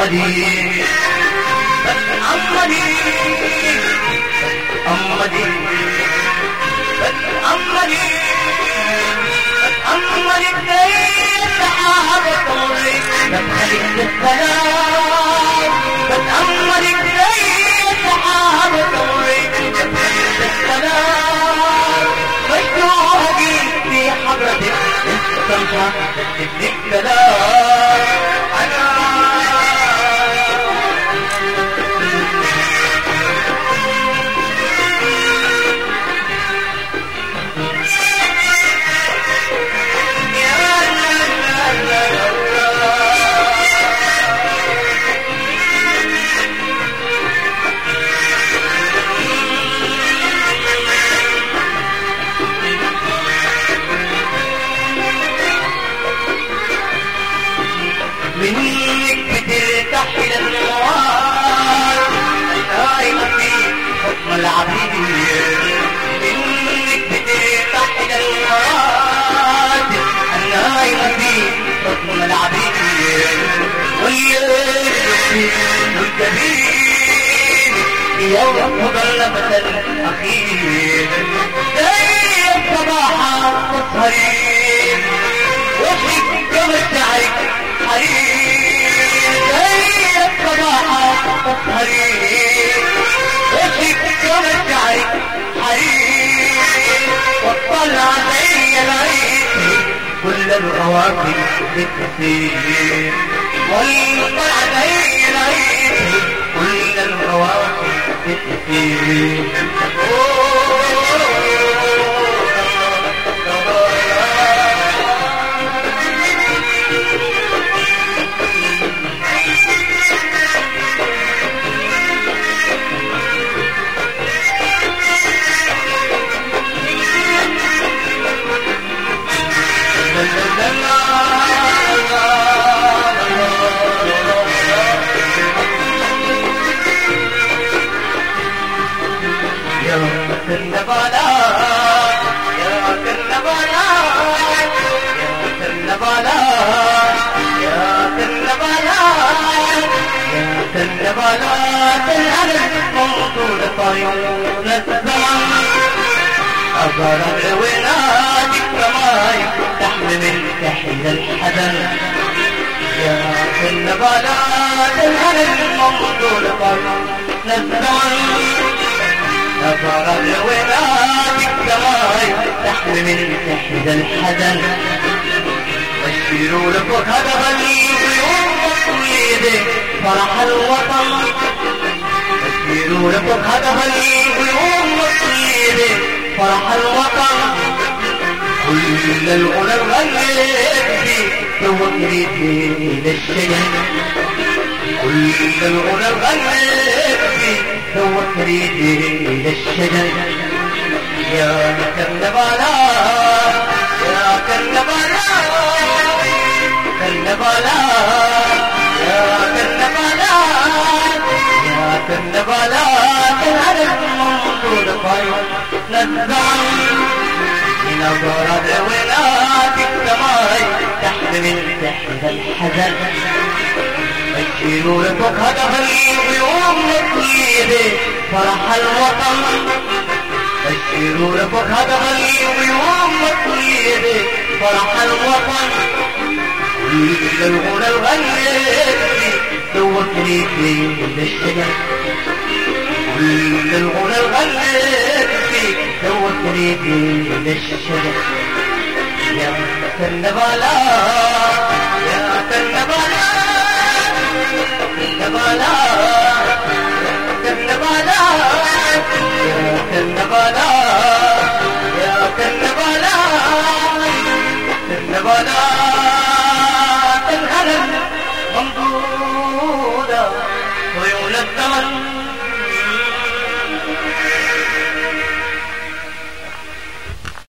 أمدي أمدي أمدي أمدي أمدي كيف حابطوني تبخلي السلام أمدي كيف حابطوني تبخلي السلام مشتوقي في حضرتك استمتع بالكلام أنا منك بترتاح للنوار نايمة في حكم العبيد منك بترتاح للنوار نايمة في حكم العبيد والكبير يوم فضل مثل أخير زي الصباحة تسهري وحيك كمشاعرك حرير زي الصباحة تسهري وحيك كمشاعرك حرير واطلع زي العيد كل الرواتب بتسير واطلع زي العيد كل الرواتب بتسير كالنبالا يا كالنبالا يا كالنبالا يا كالنبالا يا كالنبالا الألم موجود طيون الزمان أظهر الولاد كماي تحمل الكحل الحزن يا كالنبالا الألم موجود طيون الزمان أظهر الولاد كماي تحمل تحت الحزن بشروا لكم هذا اليوم مصيده فرح الوطن بشروا لكم هذا اليوم مصيده فرح الوطن كل الغنى الغنيتي توكلتي للشجن كل الغنى الغنيتي توكلتي للشجن يا كالنبالا يا كالنبالا كالنبالا يا كالنبالا يا كالنبالا كالعرف منصور طيب نزعن نظر ولادك كماي تحمل تحت الحزن بشروا لكم هذا اليوم مصيبه فرح الوطن بشروا لكم هذا اليوم مصيبه فرح الوطن كل الغنى الغنيتي توكلي للشجر كل الغنى الغنيتي توكلي للشجر يا كالنبالا يا كالنبالا كالنبالا